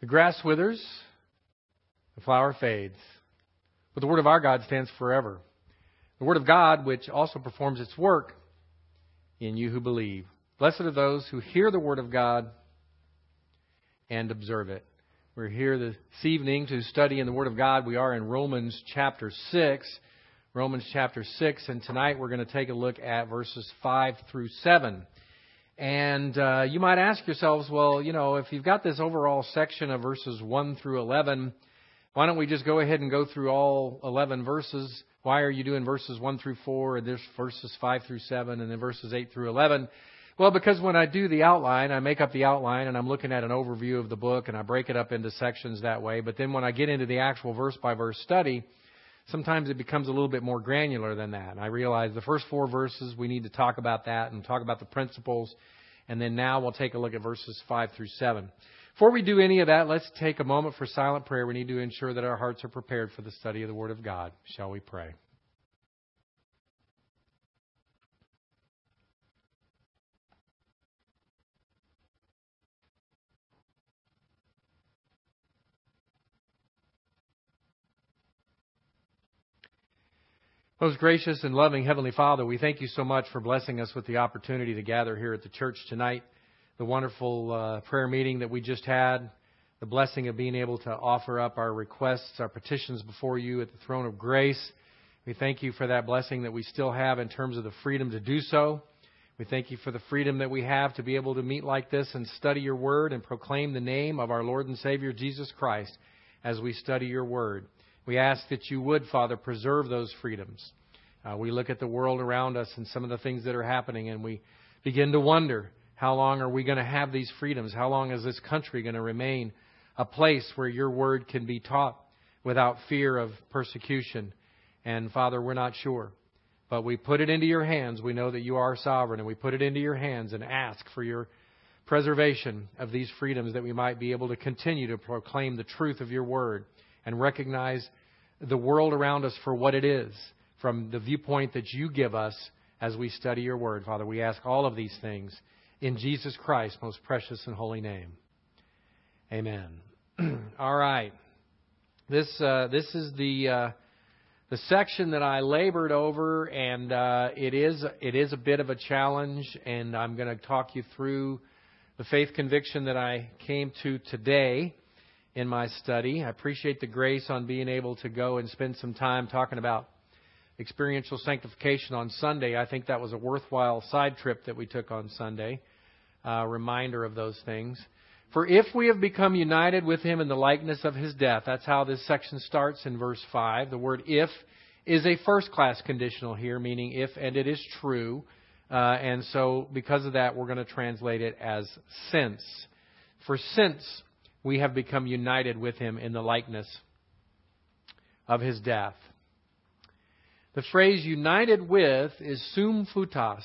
The grass withers, the flower fades, but the word of our God stands forever. The word of God, which also performs its work in you who believe. Blessed are those who hear the word of God and observe it. We're here this evening to study in the word of God. We are in Romans chapter 6. Romans chapter 6, and tonight we're going to take a look at verses 5 through 7. And you might ask yourselves, well, if you've got this overall section of verses 1 through 11, why don't we just go ahead and go through all 11 verses? Why are you doing verses 1 through 4, and there's verses 5 through 7, and then verses 8 through 11? Well, because when I do the outline, I make up the outline, and I'm looking at an overview of the book, and I break it up into sections that way. But then when I get into the actual verse-by-verse study, sometimes it becomes a little bit more granular than that. And I realize the first 4 verses, we need to talk about that and talk about the principles. And then now we'll take a look at verses 5 through 7. Before we do any of that, let's take a moment for silent prayer. We need to ensure that our hearts are prepared for the study of the Word of God. Shall we pray? Most gracious and loving Heavenly Father, we thank you so much for blessing us with the opportunity to gather here at the church tonight. The wonderful prayer meeting that we just had, the blessing of being able to offer up our requests, our petitions before you at the throne of grace. We thank you for that blessing that we still have in terms of the freedom to do so. We thank you for the freedom that we have to be able to meet like this and study your word and proclaim the name of our Lord and Savior Jesus Christ as we study your word. We ask that you would, Father, preserve those freedoms. We look at the world around us and some of the things that are happening, and we begin to wonder, how long are we going to have these freedoms? How long is this country going to remain a place where your word can be taught without fear of persecution? And Father, we're not sure. But we put it into your hands. We know that you are sovereign, and we put it into your hands and ask for your preservation of these freedoms, that we might be able to continue to proclaim the truth of your word and recognize the world around us for what it is, from the viewpoint that you give us as we study your word. Father, we ask all of these things in Jesus Christ's most precious and holy name. Amen. All right. This is the section that I labored over, and it is a bit of a challenge, and I'm going to talk you through the faith conviction that I came to today in my study. I appreciate the grace on being able to go and spend some time talking about experiential sanctification on Sunday. I think that was a worthwhile side trip that we took on Sunday. Reminder of those things. For if we have become united with him in the likeness of his death, that's how this section starts in verse 5. The word if is a first-class conditional here, meaning if and it is true. And so because of that, we're going to translate it as since. For since we have become united with him in the likeness of his death. The phrase united with is sum futas,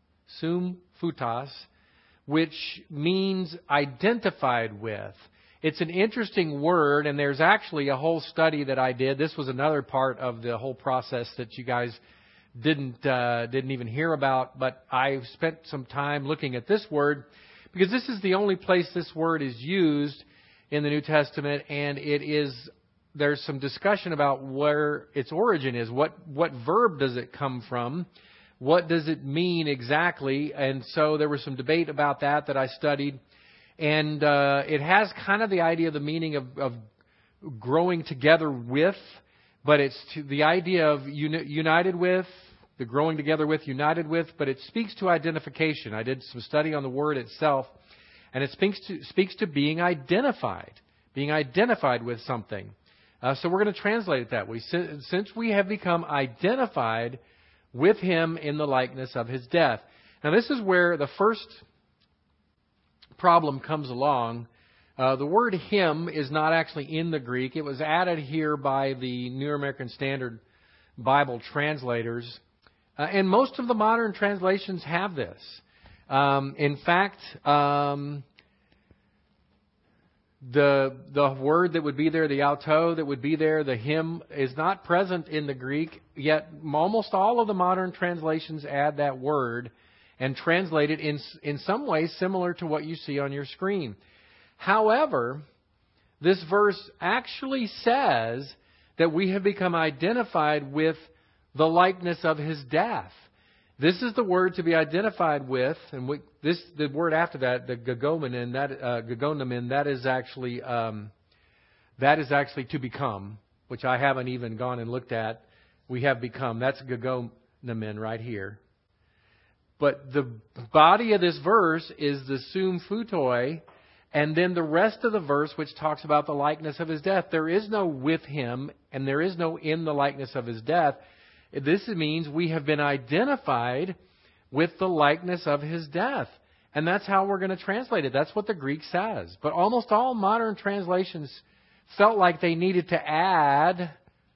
which means identified with. It's an interesting word, and there's actually a whole study that I did. This was another part of the whole process that you guys didn't even hear about, but I spent some time looking at this word because this is the only place this word is used in the New Testament, and there's some discussion about where its origin is. What verb does it come from? What does it mean exactly? And so there was some debate about that I studied. And it has kind of the idea of the meaning of growing together with, but it's the idea of united with, the growing together with, united with, but it speaks to identification. I did some study on the word itself, and it speaks to being identified with something. So we're going to translate it that way. Since we have become identified with him in the likeness of his death. Now this is where the first problem comes along. The word him is not actually in the Greek. It was added here by the New American Standard Bible translators. And most of the modern translations have this. In fact, the word that would be there, the auto that would be there, the him, is not present in the Greek, yet almost all of the modern translations add that word and translate it in some ways similar to what you see on your screen. However, this verse actually says that we have become identified with the likeness of His death. This is the word to be identified with, and the word after that, the gagonomen, that is actually to become, which I haven't even gone and looked at. We have become. That's gagonomen right here. But the body of this verse is the sum futoi, and then the rest of the verse, which talks about the likeness of His death. There is no with Him, and there is no in the likeness of His death. This means we have been identified with the likeness of His death. And that's how we're going to translate it. That's what the Greek says. But almost all modern translations felt like they needed to add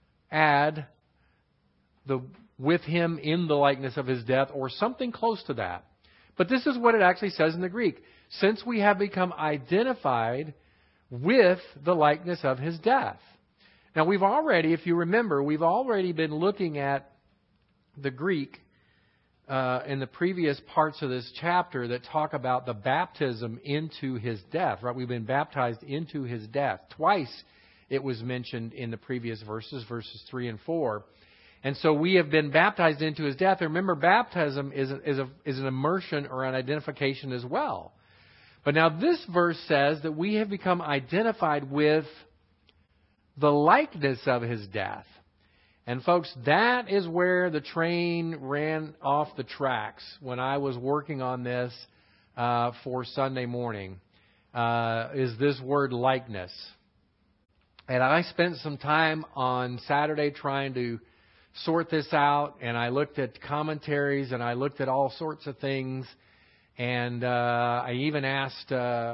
the with Him in the likeness of His death or something close to that. But this is what it actually says in the Greek. Since we have become identified with the likeness of His death. Now we've already, if you remember, we've already been looking at the Greek in the previous parts of this chapter that talk about the baptism into His death. Right? We've been baptized into His death. Twice it was mentioned in the previous verses 3 and 4. And so we have been baptized into His death. Remember, baptism is an immersion or an identification as well. But now this verse says that we have become identified with the likeness of His death. And folks, that is where the train ran off the tracks when I was working on this for Sunday morning, is this word likeness. And I spent some time on Saturday trying to sort this out, and I looked at commentaries, and I looked at all sorts of things. And I even asked,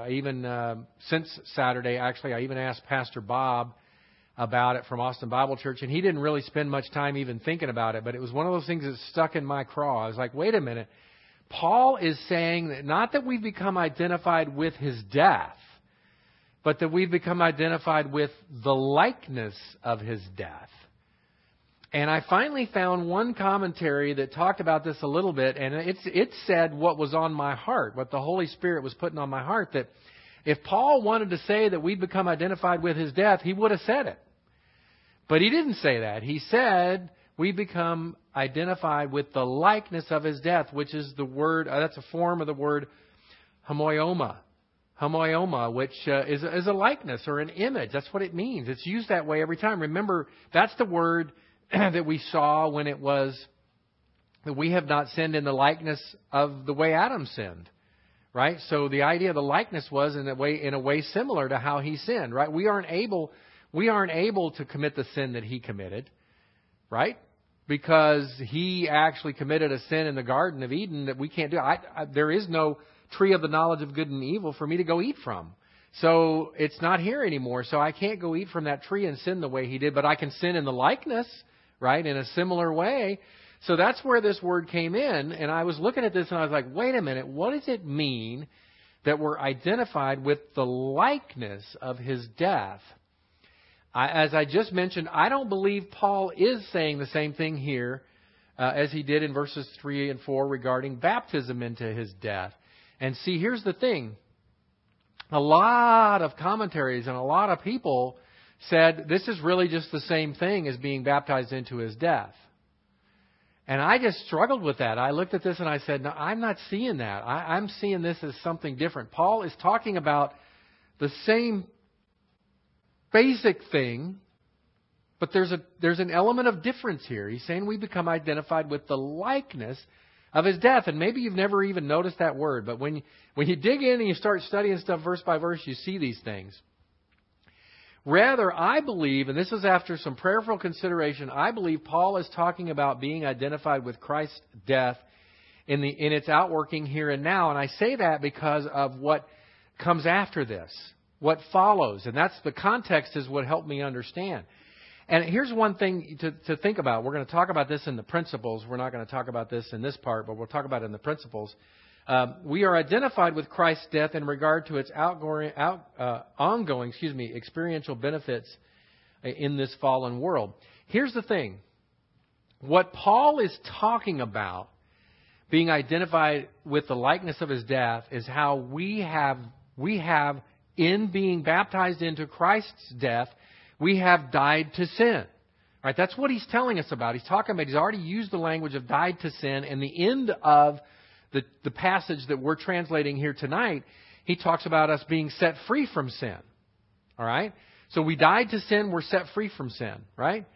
since Saturday, actually, I even asked Pastor Bob about it from Austin Bible Church, and he didn't really spend much time even thinking about it, but it was one of those things that stuck in my craw. I was like, wait a minute. Paul is saying that not that we've become identified with His death, but that we've become identified with the likeness of His death. And I finally found one commentary that talked about this a little bit, and it said what was on my heart, what the Holy Spirit was putting on my heart, that if Paul wanted to say that we've become identified with His death, he would have said it. But he didn't say that. He said we become identified with the likeness of His death, which is the word, that's a form of the word homoioma. Homoioma, which is a likeness or an image. That's what it means. It's used that way every time. Remember, that's the word that we saw when it was that we have not sinned in the likeness of the way Adam sinned. Right? So the idea of the likeness was in a way similar to how he sinned. Right? We aren't able to commit the sin that he committed. Right? Because he actually committed a sin in the Garden of Eden that we can't do. There is no tree of the knowledge of good and evil for me to go eat from. So it's not here anymore. So I can't go eat from that tree and sin the way he did. But I can sin in the likeness, right, in a similar way. So that's where this word came in. And I was looking at this and I was like, wait a minute. What does it mean that we're identified with the likeness of His death? As I just mentioned, I don't believe Paul is saying the same thing here as he did in verses 3 and 4 regarding baptism into His death. And see, here's the thing. A lot of commentaries and a lot of people said this is really just the same thing as being baptized into His death. And I just struggled with that. I looked at this and I said, no, I'm not seeing that. I'm seeing this as something different. Paul is talking about the same basic thing, but there's an element of difference here. He's saying we become identified with the likeness of His death. And maybe you've never even noticed that word, but when you dig in and you start studying stuff verse by verse, you see these things. Rather, I believe, and this is after some prayerful consideration, I believe Paul is talking about being identified with Christ's death in its outworking here and now. And I say that because of what comes after this, what follows. And that's the context is what helped me understand. And here's one thing to think about. We're going to talk about this in the principles. We're not going to talk about this in this part, but we'll talk about it in the principles. We are identified with Christ's death in regard to its ongoing experiential benefits in this fallen world. Here's the thing. What Paul is talking about, being identified with the likeness of His death, is how we have in being baptized into Christ's death, we have died to sin. Right? That's what he's telling us about. He's talking about, he's already used the language of died to sin. And the end of the passage that we're translating here tonight, he talks about us being set free from sin. All right? So we died to sin, we're set free from sin. Right?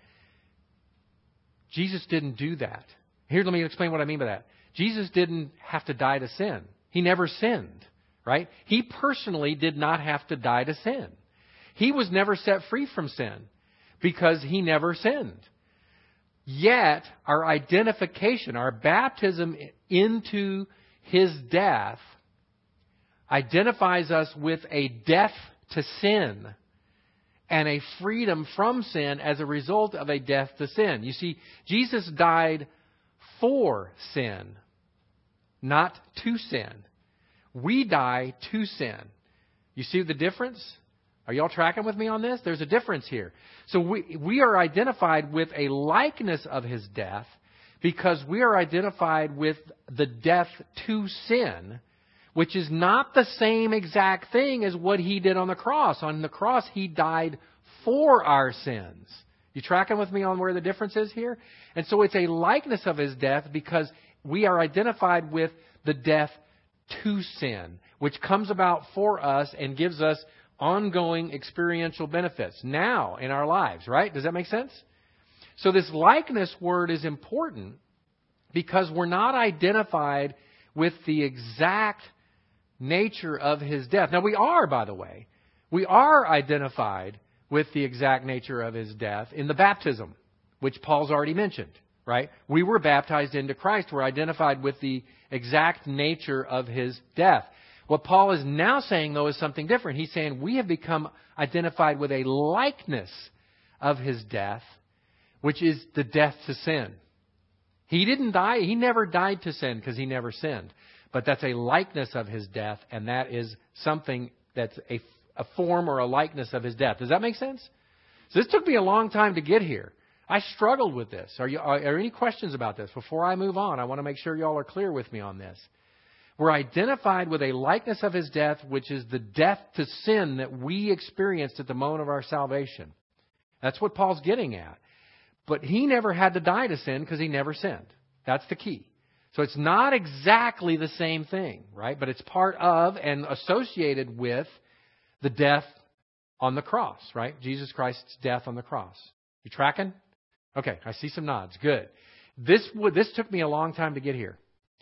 Jesus didn't do that. Here, let me explain what I mean by that. Jesus didn't have to die to sin. He never sinned. Right? He personally did not have to die to sin. He was never set free from sin because he never sinned. Yet, our identification, our baptism into his death identifies us with a death to sin and a freedom from sin as a result of a death to sin. You see, Jesus died for sin, not to sin. We die to sin. You see the difference? Are y'all tracking with me on this? There's a difference here. So we are identified with a likeness of his death because we are identified with the death to sin, which is not the same exact thing as what he did on the cross. On the cross, he died for our sins. You tracking with me on where the difference is here? And so it's a likeness of his death because we are identified with the death to sin, which comes about for us and gives us ongoing experiential benefits now in our lives, right? Does that make sense? So this likeness word is important because we're not identified with the exact nature of his death. Now we are, by the way. We are identified with the exact nature of his death in the baptism, which Paul's already mentioned, right? We were baptized into Christ. We're identified with the exact nature of his death. What Paul is now saying, though, is something different. He's saying we have become identified with a likeness of his death, which is the death to sin. He didn't die. He never died to sin because he never sinned. But that's a likeness of his death, and that is something that's a form or a likeness of his death. Does that make sense? So this took me a long time to get here. I struggled with this. Are any questions about this? Before I move on, I want to make sure y'all are clear with me on this. We're identified with a likeness of his death, which is the death to sin that we experienced at the moment of our salvation. That's what Paul's getting at. But he never had to die to sin because he never sinned. That's the key. So it's not exactly the same thing, right? But it's part of and associated with the death on the cross, right? Jesus Christ's death on the cross. You tracking? Okay, I see some nods. Good. This took me a long time to get here.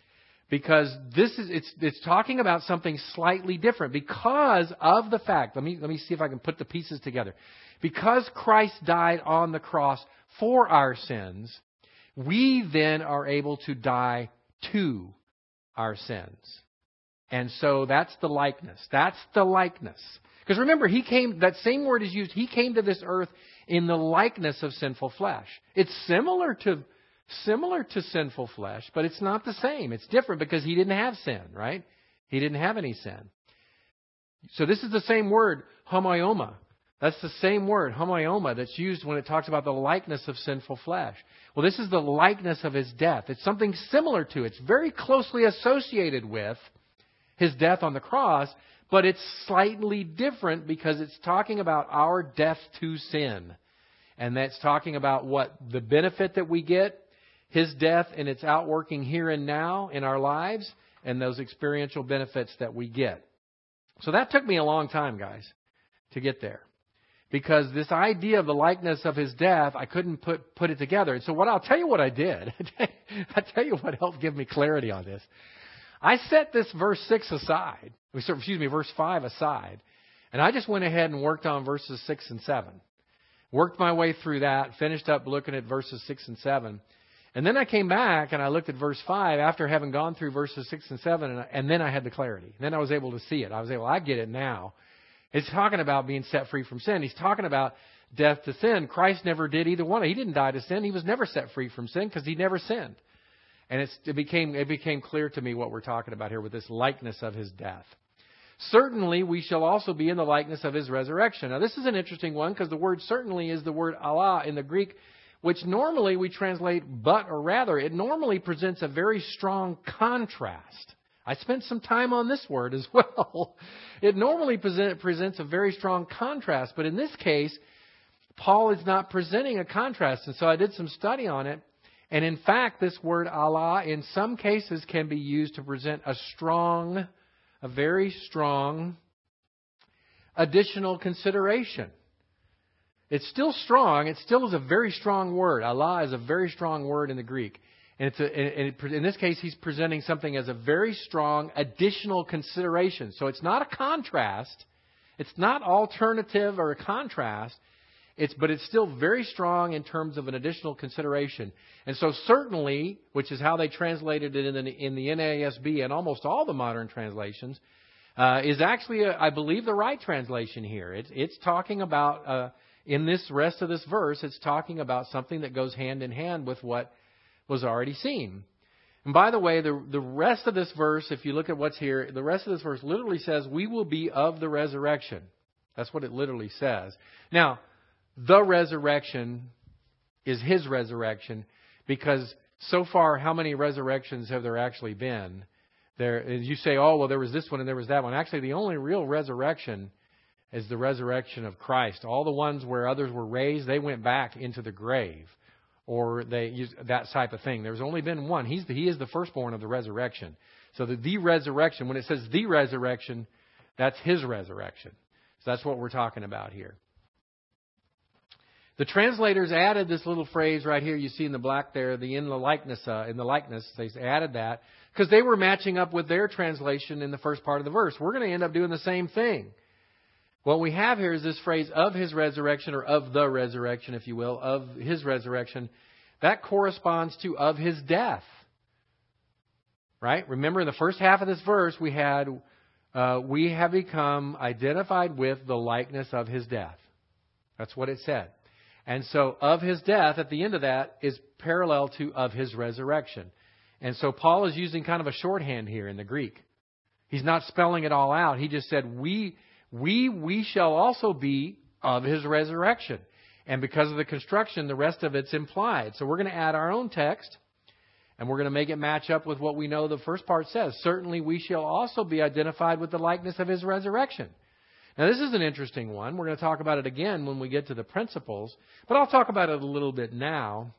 Because it's talking about something slightly different because of the fact. Let me see if I can put the pieces together. Because Christ died on the cross for our sins, we then are able to die to our sins. And so that's the likeness. That's the likeness. Because remember, that same word is used. He came to this earth in the likeness of sinful flesh. It's similar to sinful flesh, but it's not the same. It's different because he didn't have sin, right? He didn't have any sin. So this is the same word, homoioma. That's the same word, homoioma, that's used when it talks about the likeness of sinful flesh. Well, this is the likeness of his death. It's something similar to it. It's very closely associated with his death on the cross, but it's slightly different because it's talking about our death to sin. And that's talking about what the benefit that we get, his death and its outworking here and now in our lives, and those experiential benefits that we get. So that took me a long time, guys, to get there. Because this idea of the likeness of his death, I couldn't put it together. And so I'll tell you what I did. I'll tell you what helped give me clarity on this. I set this verse 5 aside. And I just went ahead and worked on verses 6 and 7. Worked my way through that, finished up looking at verses 6 and 7. And then I came back and I looked at verse 5 after having gone through verses 6 and 7, and then I had the clarity. Then I was able to see it. I get it now. It's talking about being set free from sin. He's talking about death to sin. Christ never did either one. He didn't die to sin. He was never set free from sin because he never sinned. And it became clear to me what we're talking about here with this likeness of his death. Certainly, we shall also be in the likeness of his resurrection. Now, this is an interesting one because the word certainly is the word Allah in the Greek, which normally we translate but or rather. It normally presents a very strong contrast. I spent some time on this word as well. It normally presents a very strong contrast, but in this case, Paul is not presenting a contrast. And so I did some study on it. And in fact, this word Allah in some cases can be used to present a very strong additional consideration. It's still strong. It still is a very strong word. Allah is a very strong word in the Greek. And in this case, he's presenting something as a very strong additional consideration. So it's not a contrast. It's not alternative or a contrast. But it's still very strong in terms of an additional consideration. And so certainly, which is how they translated it in the NASB and almost all the modern translations, is actually, I believe, the right translation here. It's talking about, in this rest of this verse, it's talking about something that goes hand in hand with what was already seen. And by the way, the rest of this verse, if you look at what's here, the rest of this verse literally says, we will be of the resurrection. That's what it literally says. Now, the resurrection is His resurrection, because so far, how many resurrections have there actually been? You say, oh, well, there was this one and there was that one. Actually, the only real resurrection is the resurrection of Christ. All the ones where others were raised, they went back into the grave, or they used that type of thing. There's only been one. He is the firstborn of the resurrection. So the resurrection, when it says the resurrection, that's His resurrection. So that's what we're talking about here. The translators added this little phrase right here. You see in the black there, in the likeness. They added that because they were matching up with their translation in the first part of the verse. We're going to end up doing the same thing. What we have here is this phrase of His resurrection, or of the resurrection, if you will, of His resurrection. That corresponds to of His death. Right? Remember, in the first half of this verse, we have become identified with the likeness of His death. That's what it said. And so of His death, at the end of that, is parallel to of His resurrection. And so Paul is using kind of a shorthand here in the Greek. He's not spelling it all out. He just said, we shall also be of His resurrection. And because of the construction, the rest of it's implied. So we're going to add our own text, and we're going to make it match up with what we know the first part says. Certainly we shall also be identified with the likeness of His resurrection. Now, this is an interesting one. We're going to talk about it again when we get to the principles, but I'll talk about it a little bit now.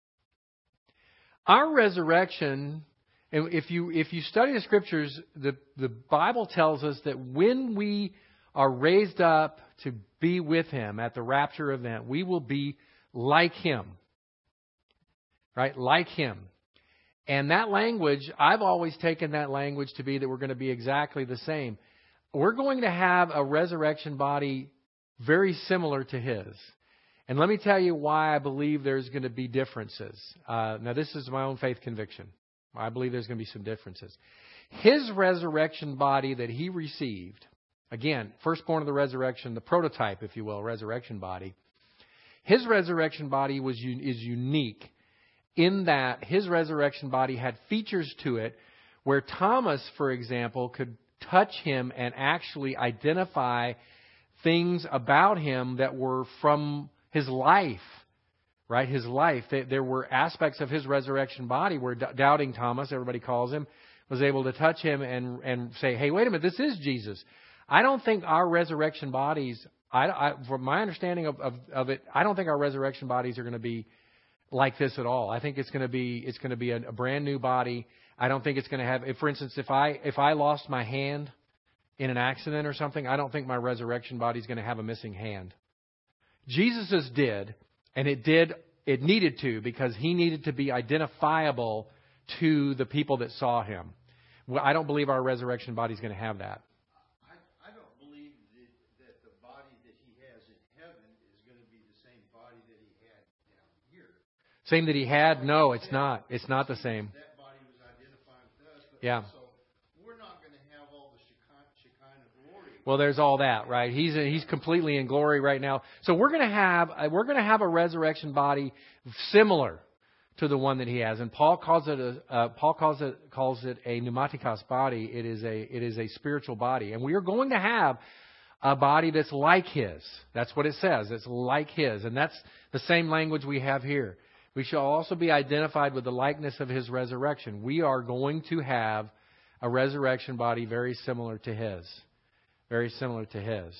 Our resurrection, and if you study the Scriptures, the Bible tells us that when we are raised up to be with Him at the rapture event, we will be like Him. Right? Like Him. And that language, I've always taken that language to be that we're going to be exactly the same. We're going to have a resurrection body very similar to His. And let me tell you why I believe there's going to be differences. Now, this is my own faith conviction. I believe there's going to be some differences. His resurrection body that He received, again, firstborn of the resurrection, the prototype, if you will, resurrection body. His resurrection body is unique in that His resurrection body had features to it where Thomas, for example, could touch Him and actually identify things about Him that were from His life, right? His life. There were aspects of His resurrection body where doubting Thomas, everybody calls him, was able to touch Him and say, hey, wait a minute, this is Jesus. I don't think our resurrection bodies, from my understanding of it, I don't think our resurrection bodies are going to be like this at all. I think it's going to be a brand new body. I don't think it's going to have, for instance, if I lost my hand in an accident or something, I don't think my resurrection body is going to have a missing hand. Jesus's did, and it needed to, because He needed to be identifiable to the people that saw Him. Well, I don't believe our resurrection body is going to have that. I don't believe that the body that He has in heaven is going to be the same body that He had down here. Same that He had? No, it's not. It's not the same. Yeah. So we're not going to have all the Shekinah glory. Well, there's all that, right? He's completely in glory right now. So we're going to have a resurrection body similar to the one that He has, and Paul calls it a pneumatikos body. It is a spiritual body, and we are going to have a body that's like His. That's what it says. It's like His, and that's the same language we have here. We shall also be identified with the likeness of His resurrection. We are going to have a resurrection body very similar to His. Very similar to His.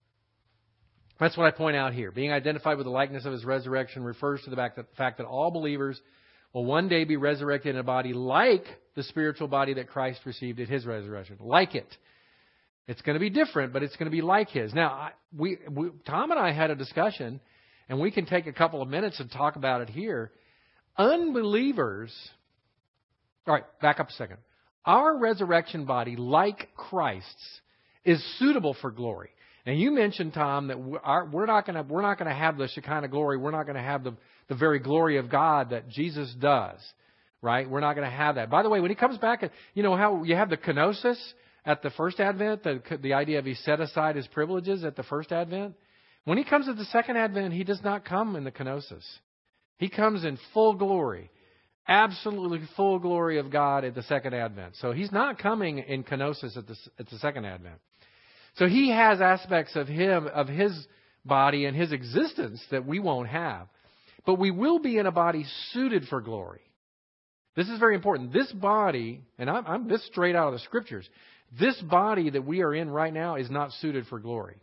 That's what I point out here. Being identified with the likeness of His resurrection refers to the fact that all believers will one day be resurrected in a body like the spiritual body that Christ received at His resurrection. Like it. It's going to be different, but it's going to be like His. Now, Tom and I had a discussion, and we can take a couple of minutes and talk about it here. Unbelievers... All right, back up a second. Our resurrection body, like Christ's, is suitable for glory. Now, you mentioned, Tom, that we're not going to have the Shekinah glory. We're not going to have the very glory of God that Jesus does, right? We're not going to have that. By the way, when He comes back, you know how you have the kenosis at the first advent, the idea of He set aside His privileges at the first advent? When He comes at the second advent, He does not come in the kenosis. He comes in full glory. Absolutely full glory of God at the second advent. So He's not coming in kenosis at the second advent. So He has aspects of His body and His existence that we won't have. But we will be in a body suited for glory. This is very important. This body, and I'm this straight out of the Scriptures, this body that we are in right now is not suited for glory.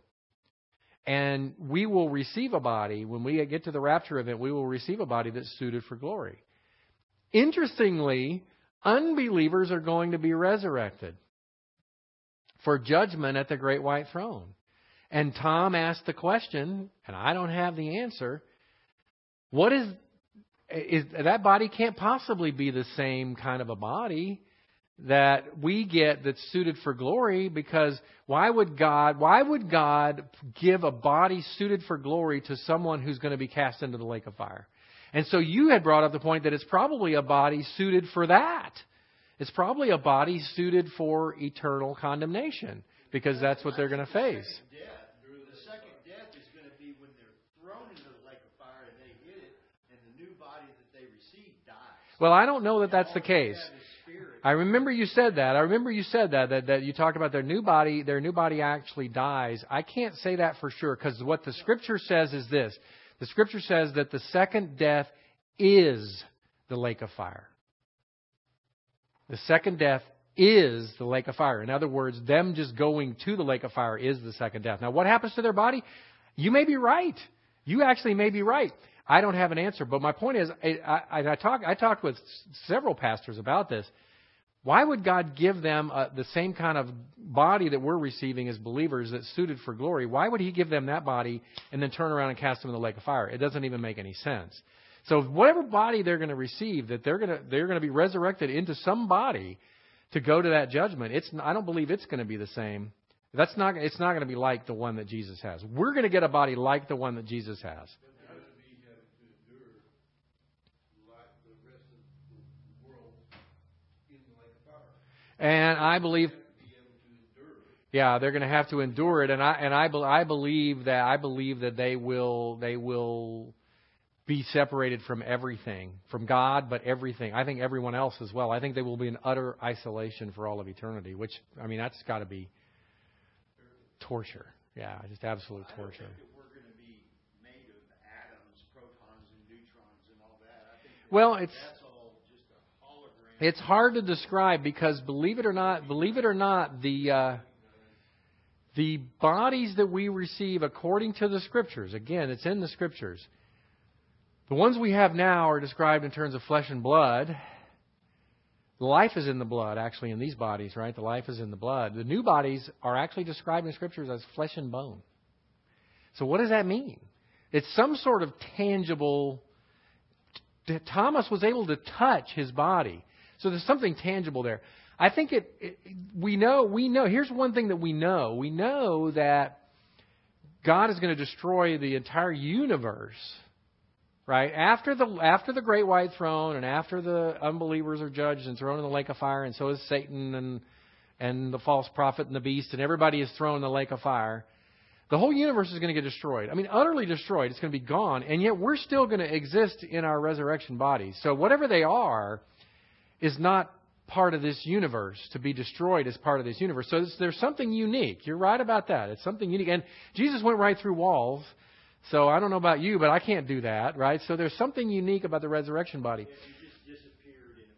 And we will receive a body, when we get to the rapture event, we will receive a body that's suited for glory. Interestingly, unbelievers are going to be resurrected for judgment at the great white throne. And Tom asked the question, and I don't have the answer, what is that body can't possibly be the same kind of a body that we get that's suited for glory, because why would God give a body suited for glory to someone who's going to be cast into the lake of fire? And so you had brought up the point that it's probably a body suited for that. It's probably a body suited for eternal condemnation, because that's what they're going to face. The second death is going to be when they're thrown into the lake of fire and they hit it, and the new body that they receive dies. Well, I don't know that that's the case. I remember you said that. That you talked about their new body actually dies. I can't say that for sure, because what the Scripture says is this. The Scripture says that the second death is the lake of fire. The second death is the lake of fire. In other words, them just going to the lake of fire is the second death. Now, what happens to their body? You may be right. You actually may be right. I don't have an answer. But my point is, I talked with several pastors about this. Why would God give them the same kind of body that we're receiving as believers that's suited for glory? Why would He give them that body and then turn around and cast them in the lake of fire? It doesn't even make any sense. So whatever body they're going to receive, that they're going to be resurrected into some body to go to that judgment. I don't believe it's going to be the same. It's not going to be like the one that Jesus has. We're going to get a body like the one that Jesus has. And I believe, yeah, they're going to have to endure it, and I believe that they will be separated from everything, from God, but everything. I think everyone else as well. I think they will be in utter isolation for all of eternity. Which, I mean, that's got to be torture. Yeah, just absolute torture. I don't think that we're going to be made of atoms, protons, and neutrons, and all that. I think well, that's all just a hologram. It's hard to describe, because believe it or not, the bodies that we receive according to the Scriptures, again, it's in the Scriptures. The ones we have now are described in terms of flesh and blood. The life is in the blood, actually, in these bodies, right? The life is in the blood. The new bodies are actually described in Scriptures as flesh and bone. So what does that mean? It's some sort of tangible... Thomas was able to touch his body. So there's something tangible there. I think we know. Here's one thing that we know. We know that God is going to destroy the entire universe, right? After the great white throne, and after the unbelievers are judged and thrown in the lake of fire, and so is Satan and the false prophet and the beast, and everybody is thrown in the lake of fire. The whole universe is going to get destroyed. I mean, utterly destroyed. It's going to be gone. And yet we're still going to exist in our resurrection bodies. So whatever they are is not part of this universe, to be destroyed as part of this universe. So there's something unique. You're right about that. It's something unique. And Jesus went right through walls. So I don't know about you, but I can't do that, right? So there's something unique about the resurrection body. Yeah, he just disappeared and appeared.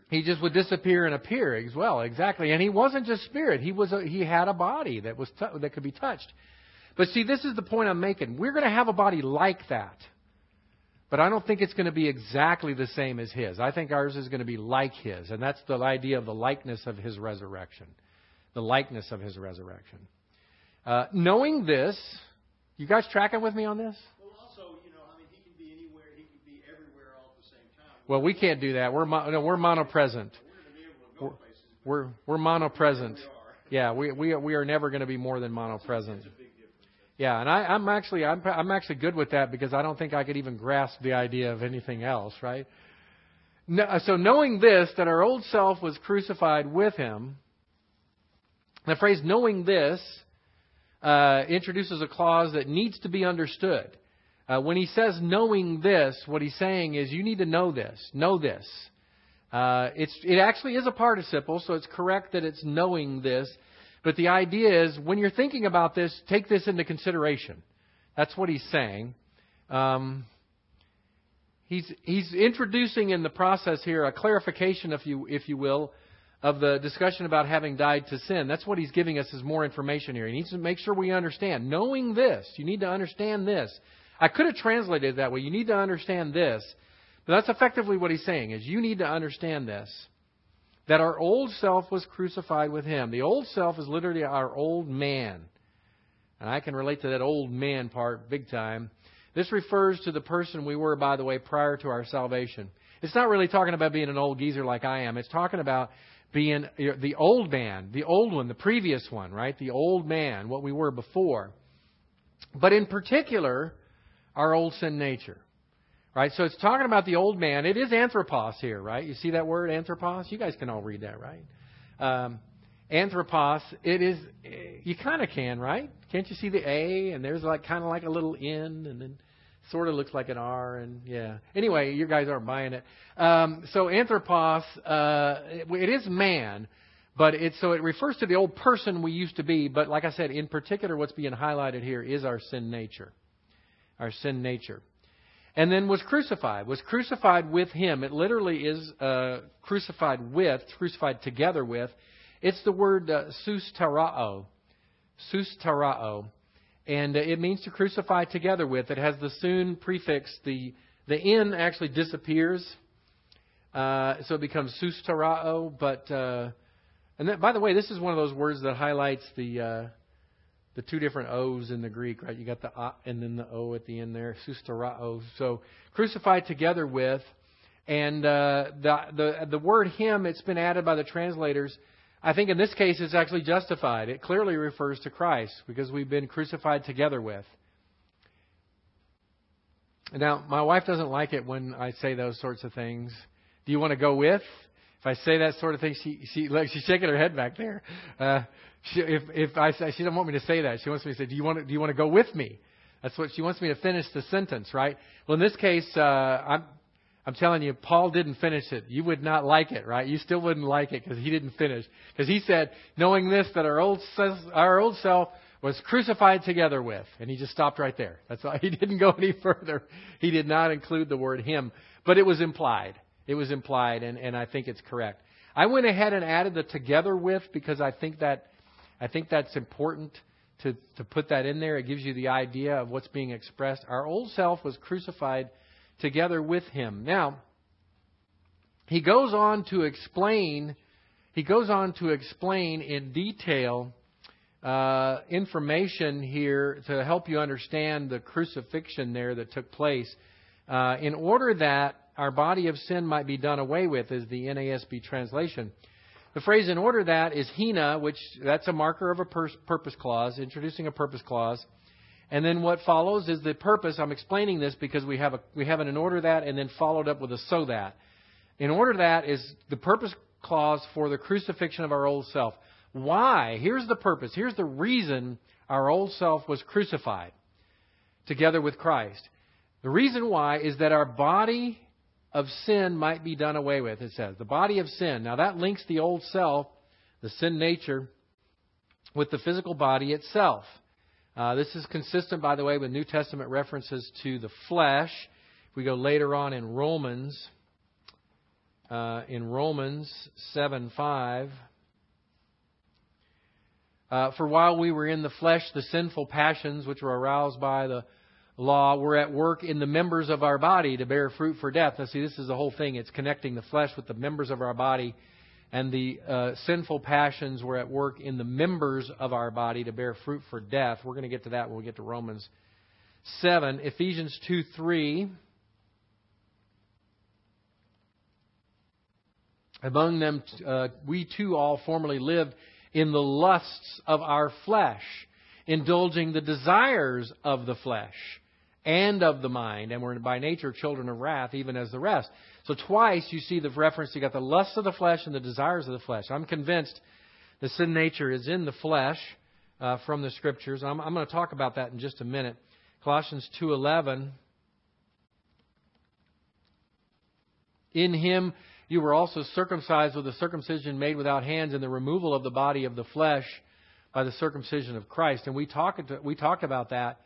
He just would disappear and appear as well. Exactly. And he wasn't just spirit. He had a body that that could be touched. But see, this is the point I'm making. We're going to have a body like that. But I don't think it's going to be exactly the same as His. I think ours is going to be like His. And that's the idea of the likeness of His resurrection. The likeness of His resurrection. Knowing this, you guys tracking with me on this? Well, also, He can be anywhere, He can be everywhere all at the same time. Well, we can't do that. We're monopresent. We're monopresent. Yeah, we are never going to be more than monopresent. Yeah, and I'm actually good with that because I don't think I could even grasp the idea of anything else, right? So knowing this, that our old self was crucified with Him, the phrase "knowing this" introduces a clause that needs to be understood. When he says "knowing this," what he's saying is you need to know this. Know this. It actually is a participle, so it's correct that it's knowing this. But the idea is, when you're thinking about this, take this into consideration. That's what he's saying. He's introducing in the process here a clarification, if you will, of the discussion about having died to sin. That's what he's giving us as more information here. He needs to make sure we understand. Knowing this, you need to understand this. I could have translated it that way. You need to understand this. But that's effectively what he's saying, is you need to understand this. That our old self was crucified with Him. The old self is literally our old man. And I can relate to that old man part big time. This refers to the person we were, by the way, prior to our salvation. It's not really talking about being an old geezer like I am. It's talking about being the old man, the old one, the previous one, right? The old man, what we were before. But in particular, our old sin nature. Right, so it's talking about the old man. It is anthropos here, right? You see that word, anthropos? You guys can all read that, right? Anthropos, it is, you kind of can, right? Can't you see the A? And there's kind of like a little N, and then sort of looks like an R, and yeah. Anyway, you guys aren't buying it. So anthropos, it is man, but it refers to the old person we used to be. But like I said, in particular, what's being highlighted here is our sin nature. Our sin nature. And then was crucified with Him. It literally is crucified together with. It's the word sustarao. And it means to crucify together with. It has the soon prefix. The N actually disappears. So it becomes sustarao. And that, by the way, this is one of those words that highlights the two different O's in the Greek, right? You got the A and then the O at the end there, sustarao. So crucified together with, and the word Him, it's been added by the translators. I think in this case it's actually justified. It clearly refers to Christ because we've been crucified together with. Now, my wife doesn't like it when I say those sorts of things. Do you want to go with? If I say that sort of thing, she's shaking her head back there. If I say, she doesn't want me to say that. She wants me to say, do you want to go with me? That's what she wants me to finish the sentence, right? Well, in this case, I'm telling you, Paul didn't finish it. You would not like it, right? You still wouldn't like it because he didn't finish. Because he said, knowing this, that our old self was crucified together with. And he just stopped right there. That's all. He didn't go any further. He did not include the word Him. But it was implied. It was implied, and I think it's correct. I went ahead and added the together with because I think that's important to put that in there. It gives you the idea of what's being expressed. Our old self was crucified together with Him. Now, he goes on to explain in detail information here to help you understand the crucifixion there that took place. In order that our body of sin might be done away with, is the NASB translation. The phrase "in order that" is hina, which that's a marker of a purpose clause, introducing a purpose clause. And then what follows is the purpose. I'm explaining this because we have an "in order that" and then followed up with a "so that." In order that is the purpose clause for the crucifixion of our old self. Why? Here's the purpose. Here's the reason our old self was crucified together with Christ. The reason why is that our body of sin might be done away with, it says. The body of sin. Now that links the old self, the sin nature, with the physical body itself. This is consistent, by the way, with New Testament references to the flesh. If we go later on in Romans, in Romans 7:5. For while we were in the flesh, the sinful passions which were aroused by the law were at work in the members of our body to bear fruit for death. Now see, this is the whole thing. It's connecting the flesh with the members of our body. And the sinful passions were at work in the members of our body to bear fruit for death. We're going to get to that when we get to Romans 7. Ephesians 2:3. Among them, we too all formerly lived in the lusts of our flesh, indulging the desires of the flesh and of the mind, and we're by nature children of wrath, even as the rest. So twice you see the reference, you got the lusts of the flesh and the desires of the flesh. I'm convinced the sin nature is in the flesh from the Scriptures. I'm going to talk about that in just a minute. Colossians 2:11. In Him you were also circumcised with a circumcision made without hands, in the removal of the body of the flesh by the circumcision of Christ. And we talked about that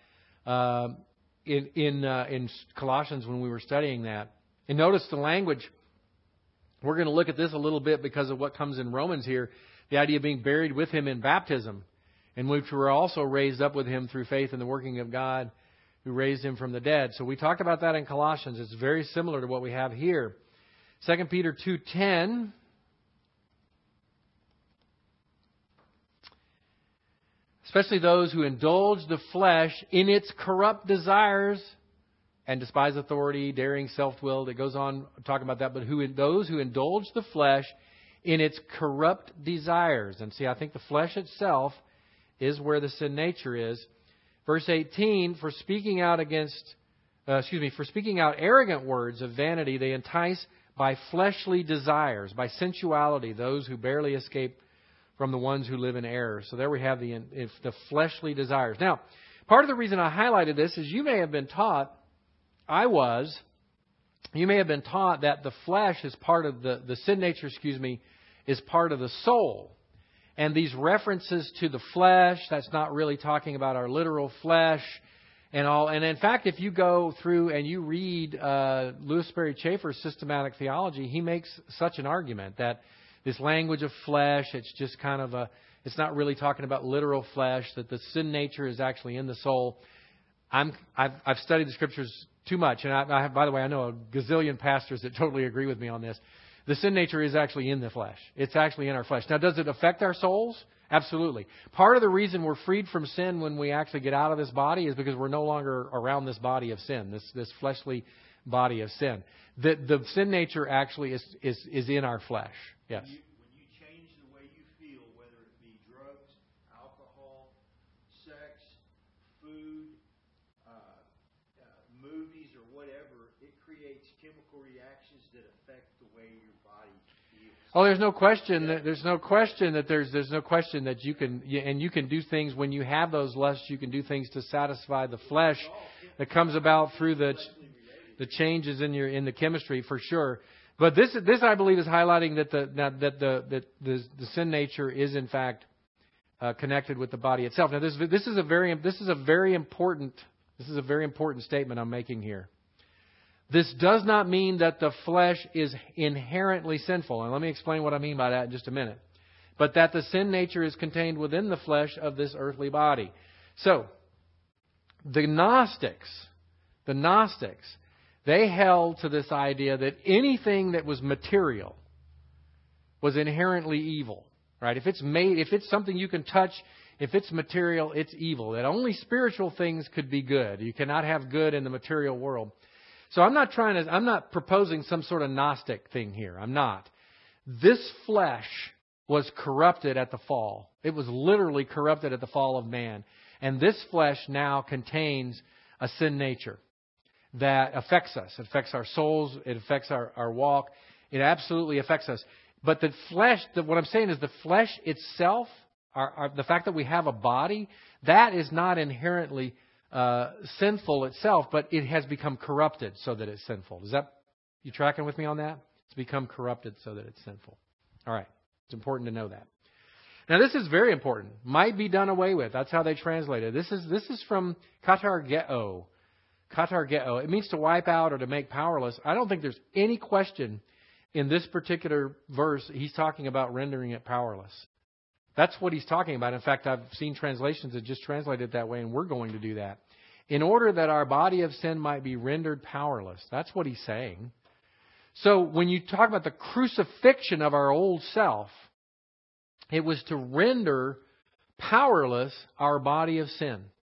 in Colossians when we were studying that. And notice the language. We're going to look at this a little bit because of what comes in Romans here. The idea of being buried with Him in baptism, in which we were also raised up with Him through faith in the working of God who raised Him from the dead. So we talked about that in Colossians. It's very similar to what we have here. 2 Peter 2:10. Especially those who indulge the flesh in its corrupt desires and despise authority, daring self-will. It goes on talking about that. But those who indulge the flesh in its corrupt desires. And see, I think the flesh itself is where the sin nature is. Verse 18, for speaking out arrogant words of vanity, they entice by fleshly desires, by sensuality, those who barely escape from the ones who live in error. So there we have the fleshly desires. Now, part of the reason I highlighted this is you may have been taught, you may have been taught that the flesh is part of the sin nature, is part of the soul. And these references to the flesh, that's not really talking about our literal flesh and all. And in fact, if you go through and you read Louis Sperry Chafer's systematic theology, he makes such an argument that this language of flesh, it's just kind of it's not really talking about literal flesh, that the sin nature is actually in the soul. I've studied the Scriptures too much, and by the way, I know a gazillion pastors that totally agree with me on this. The sin nature is actually in the flesh. It's actually in our flesh. Now, does it affect our souls? Absolutely. Part of the reason we're freed from sin when we actually get out of this body is because we're no longer around this body of sin, this fleshly body of sin. The sin nature actually is in our flesh. Yes. When you change the way you feel, whether it be drugs, alcohol, sex, food, movies, or whatever, it creates chemical reactions that affect the way your body feels. Oh, there's no question that you can do things when you have those lusts. You can do things to satisfy the flesh that comes about through the changes in the chemistry, for sure. But this I believe is highlighting that the sin nature is in fact connected with the body itself. Now this is a very important statement I'm making here. This does not mean that the flesh is inherently sinful. And let me explain what I mean by that in just a minute. But that the sin nature is contained within the flesh of this earthly body. So, the Gnostics, they held to this idea that anything that was material was inherently evil. Right? If it's something you can touch, if it's material, it's evil. That only spiritual things could be good. You cannot have good in the material world. So I'm not proposing some sort of Gnostic thing here. I'm not. This flesh was corrupted at the fall. It was literally corrupted at the fall of man. And this flesh now contains a sin nature that affects us. It affects our souls. It affects our walk. It absolutely affects us. But the flesh, what I'm saying is the flesh itself, the fact that we have a body, that is not inherently sinful itself, but it has become corrupted so that it's sinful. You tracking with me on that? It's become corrupted so that it's sinful. All right. It's important to know that. Now, this is very important. Might be done away with. That's how they translate it. This is from katargeo. Katargeo. It means to wipe out or to make powerless. I don't think there's any question in this particular verse, he's talking about rendering it powerless. That's what he's talking about. In fact, I've seen translations that just translate it that way, and we're going to do that. In order that our body of sin might be rendered powerless. That's what he's saying. So when you talk about the crucifixion of our old self, it was to render powerless our body of sin.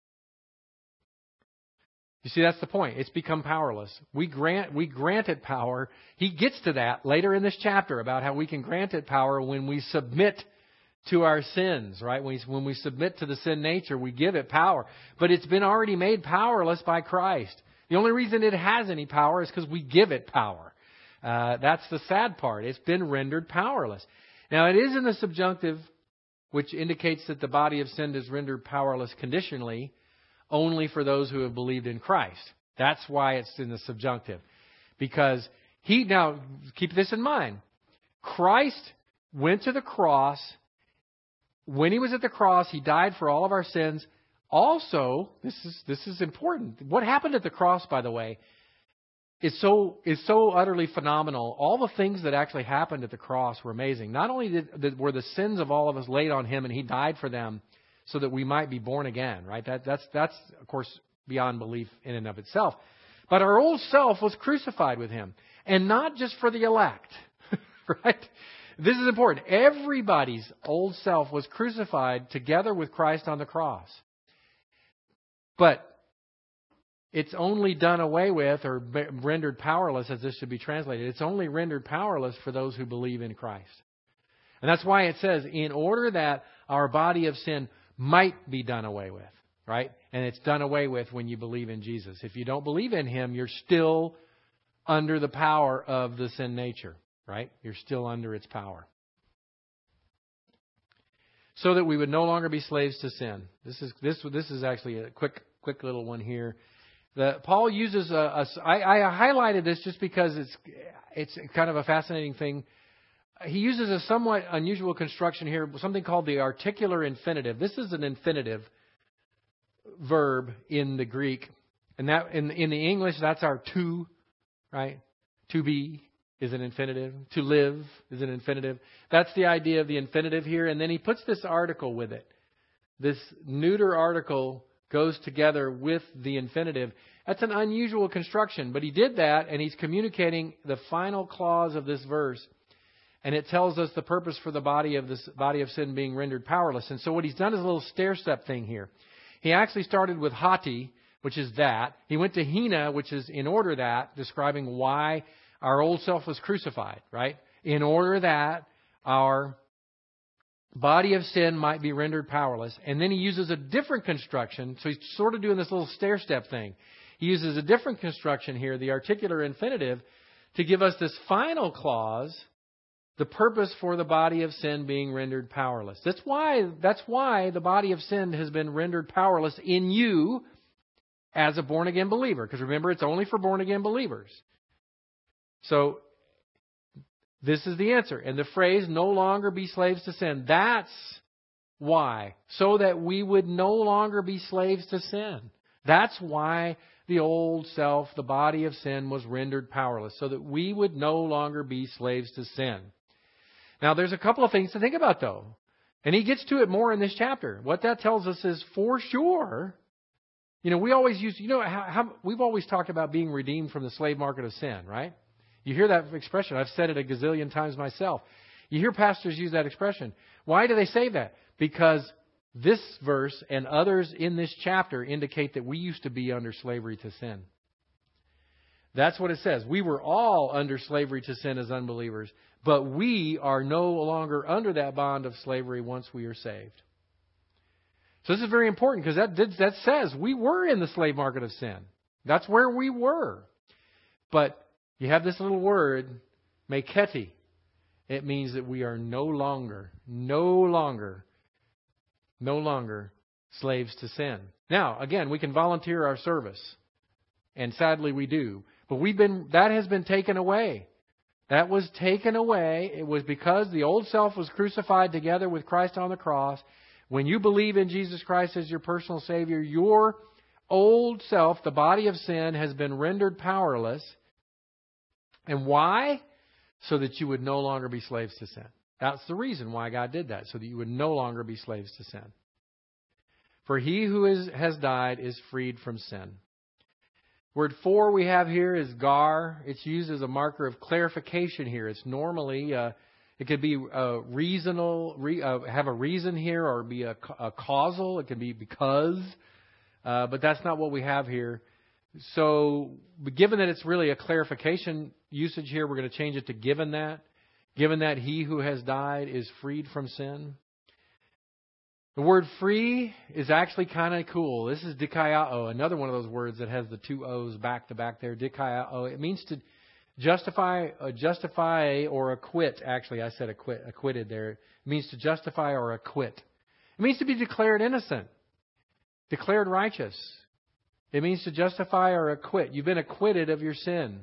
You see, that's the point. It's become powerless. We grant it power. He gets to that later in this chapter about how we can grant it power when we submit to our sins, right? When we submit to the sin nature, we give it power. But it's been already made powerless by Christ. The only reason it has any power is because we give it power. That's the sad part. It's been rendered powerless. Now, it is in the subjunctive, which indicates that the body of sin is rendered powerless conditionally, only for those who have believed in Christ. That's why it's in the subjunctive. Because now, keep this in mind. Christ went to the cross. When he was at the cross, he died for all of our sins. Also, this is important. What happened at the cross, by the way, is so utterly phenomenal. All the things that actually happened at the cross were amazing. Not only were the sins of all of us laid on him and he died for them so that we might be born again, right? That's of course beyond belief in and of itself. But our old self was crucified with him, and not just for the elect, right? This is important. Everybody's old self was crucified together with Christ on the cross. But it's only done away with or rendered powerless, as this should be translated. It's only rendered powerless for those who believe in Christ. And that's why it says, in order that our body of sin might be done away with, right? And it's done away with when you believe in Jesus. If you don't believe in him, you're still under the power of the sin nature, right? You're still under its power. So that we would no longer be slaves to sin. This is actually a quick little one here. Paul uses I highlighted this just because it's kind of a fascinating thing. He uses a somewhat unusual construction here, something called the articular infinitive. This is an infinitive verb in the Greek, and that in the English that's our to, right? To be is an infinitive. To live is an infinitive. That's the idea of the infinitive here, and then he puts this article with it. This neuter article goes together with the infinitive. That's an unusual construction, but he did that, and he's communicating the final clause of this verse. And it tells us the purpose for the body of sin being rendered powerless. And so what he's done is a little stair-step thing here. He actually started with hati, which is that. He went to hina, which is in order that, describing why our old self was crucified, right? In order that our body of sin might be rendered powerless. And then he uses a different construction. So he's sort of doing this little stair-step thing. He uses a different construction here, the articular infinitive, to give us this final clause, the purpose for the body of sin being rendered powerless. That's why the body of sin has been rendered powerless in you as a born-again believer. Because remember, it's only for born-again believers. So this is the answer. And the phrase, no longer be slaves to sin, that's why. So that we would no longer be slaves to sin. That's why the old self, the body of sin, was rendered powerless. So that we would no longer be slaves to sin. Now, there's a couple of things to think about, though. And he gets to it more in this chapter. What that tells us is, for sure, we always use, we've always talked about being redeemed from the slave market of sin, right? You hear that expression. I've said it a gazillion times myself. You hear pastors use that expression. Why do they say that? Because this verse and others in this chapter indicate that we used to be under slavery to sin. That's what it says. We were all under slavery to sin as unbelievers, but we are no longer under that bond of slavery once we are saved. So this is very important because that says we were in the slave market of sin. That's where we were. But you have this little word, meketi. It means that we are no longer slaves to sin. Now, again, we can volunteer our service. And sadly we do. But that has been taken away. That was taken away. It was because the old self was crucified together with Christ on the cross. When you believe in Jesus Christ as your personal Savior, your old self, the body of sin, has been rendered powerless. And why? so that you would no longer be slaves to sin. That's the reason why God did that, so that you would no longer be slaves to sin. For he who has died is freed from sin. Word for we have here is gar. It's used as a marker of clarification here. It's normally, it could be have a reason here, or be a causal. It could be because, but that's not what we have here. So given that it's really a clarification usage here, we're going to change it to given that. Given that he who has died is freed from sin. The word free is actually kind of cool. This is dikaiao, another one of those words that has the two O's back to back there. Dikaiao. It means to justify or acquit. Actually, I said acquitted there. It means to justify or acquit. It means to be declared innocent, declared righteous. It means to justify or acquit. You've been acquitted of your sin.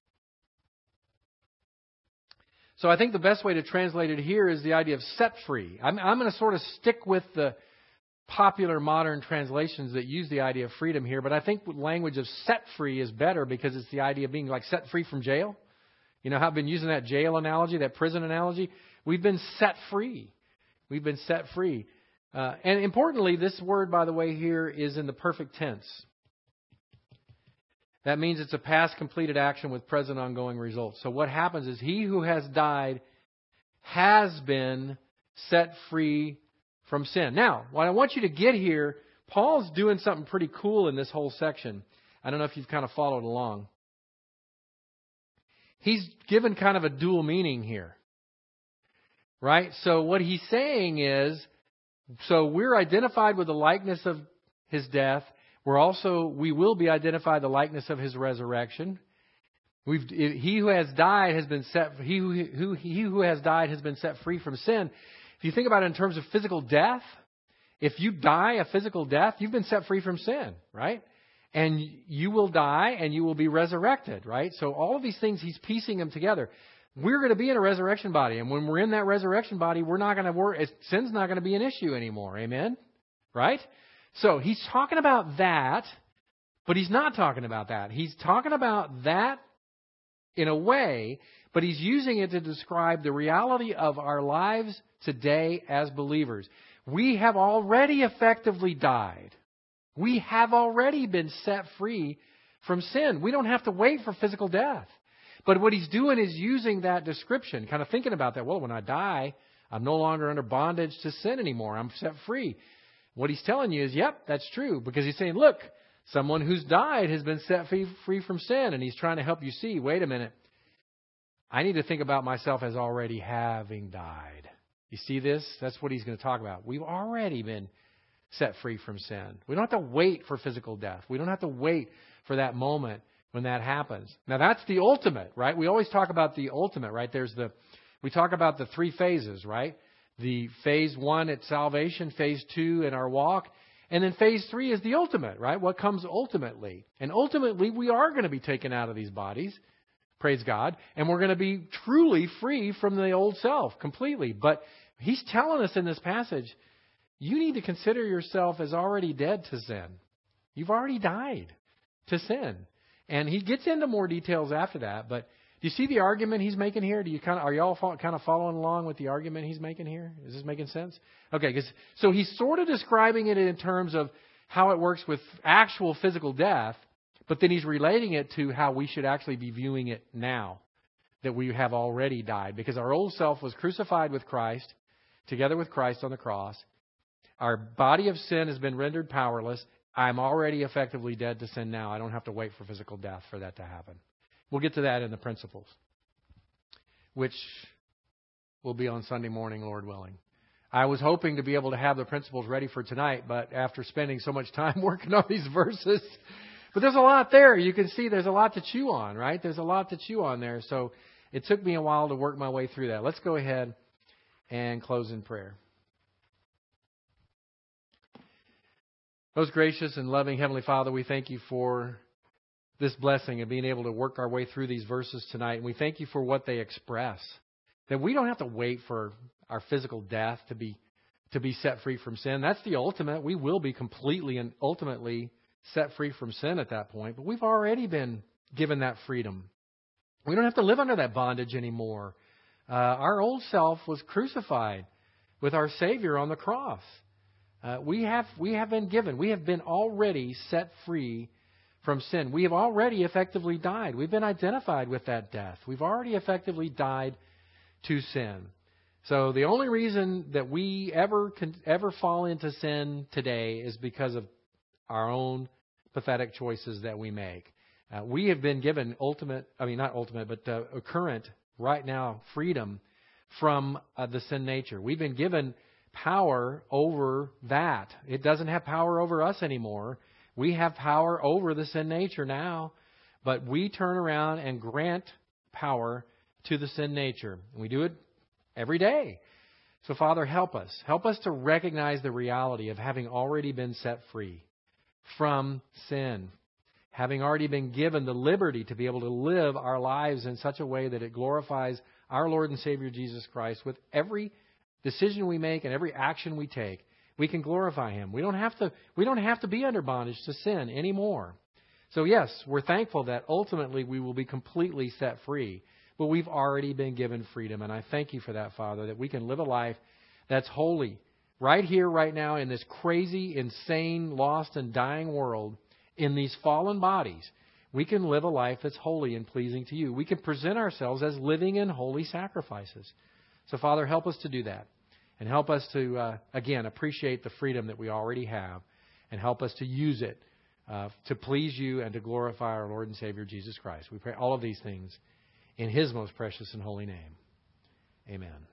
So I think the best way to translate it here is the idea of set free. I'm going to sort of stick with the popular modern translations that use the idea of freedom here, but I think the language of set free is better because it's the idea of being like set free from jail. You know how I've been using that jail analogy, that prison analogy? We've been set free. We've been set free. And importantly, this word, by the way, here is in the perfect tense. That means it's a past completed action with present ongoing results. So what happens is he who has died has been set free from sin. Now, what I want you to get here, Paul's doing something pretty cool in this whole section. I don't know if you've kind of followed along. He's given kind of a dual meaning here. Right? So what he's saying is, so we're identified with the likeness of his death. We will be identified the likeness of his resurrection. He who has died has been set free from sin. If you think about it in terms of physical death, if you die a physical death, you've been set free from sin, right? And you will die and you will be resurrected, right? So all of these things, he's piecing them together. We're going to be in a resurrection body, and when we're in that resurrection body, we're not going to worry. Sin's not going to be an issue anymore. Amen? Right? So he's talking about that, but he's not talking about that. He's talking about that in a way, but he's using it to describe the reality of our lives today as believers. We have already effectively died. We have already been set free from sin. We don't have to wait for physical death. But what he's doing is using that description, kind of thinking about that. Well, when I die, I'm no longer under bondage to sin anymore. I'm set free. What he's telling you is, yep, that's true. Because he's saying, look, someone who's died has been set free from sin. And he's trying to help you see, wait a minute, I need to think about myself as already having died. You see this? That's what he's going to talk about. We've already been set free from sin. We don't have to wait for physical death. We don't have to wait for that moment when that happens. Now, that's the ultimate, right? We always talk about the ultimate, right? We talk about the three phases, right? The phase 1 at salvation, phase 2 in our walk, and then phase 3 is the ultimate, right? What comes ultimately. And ultimately, we are going to be taken out of these bodies, praise God, and we're going to be truly free from the old self completely. But he's telling us in this passage, you need to consider yourself as already dead to sin. You've already died to sin. And he gets into more details after that, but do you see the argument he's making here? Are you all kind of following along with the argument he's making here? Is this making sense? Okay, so he's sort of describing it in terms of how it works with actual physical death, but then he's relating it to how we should actually be viewing it now, that we have already died. Because our old self was crucified with Christ, together with Christ on the cross. Our body of sin has been rendered powerless. I'm already effectively dead to sin now. I don't have to wait for physical death for that to happen. We'll get to that in the principles, which will be on Sunday morning, Lord willing. I was hoping to be able to have the principles ready for tonight, but after spending so much time working on these verses, but there's a lot there. You can see there's a lot to chew on, right? There's a lot to chew on there. So it took me a while to work my way through that. Let's go ahead and close in prayer. Most gracious and loving Heavenly Father, we thank you for this blessing of being able to work our way through these verses tonight. And we thank you for what they express. That we don't have to wait for our physical death to be set free from sin. That's the ultimate. We will be completely and ultimately set free from sin at that point. But we've already been given that freedom. We don't have to live under that bondage anymore. Our old self was crucified with our Savior on the cross. We have been already set free from sin. We have already effectively died. We've been identified with that death. We've already effectively died to sin. So the only reason that we ever fall into sin today is because of our own pathetic choices that we make. We have been given current, right now, freedom from the sin nature. We've been given power over that. It doesn't have power over us anymore. We have power over the sin nature now, but we turn around and grant power to the sin nature. And we do it every day. So, Father, help us. Help us to recognize the reality of having already been set free from sin, having already been given the liberty to be able to live our lives in such a way that it glorifies our Lord and Savior Jesus Christ. With every decision we make and every action we take, we can glorify Him. We don't have to be under bondage to sin anymore. So yes, we're thankful that ultimately we will be completely set free. But we've already been given freedom. And I thank you for that, Father, that we can live a life that's holy right here, right now, in this crazy, insane, lost, and dying world, in these fallen bodies. We can live a life that's holy and pleasing to you. We can present ourselves as living and holy sacrifices. So, Father, help us to do that. And help us to, again, appreciate the freedom that we already have. And help us to use it to please you and to glorify our Lord and Savior, Jesus Christ. We pray all of these things in His most precious and holy name. Amen.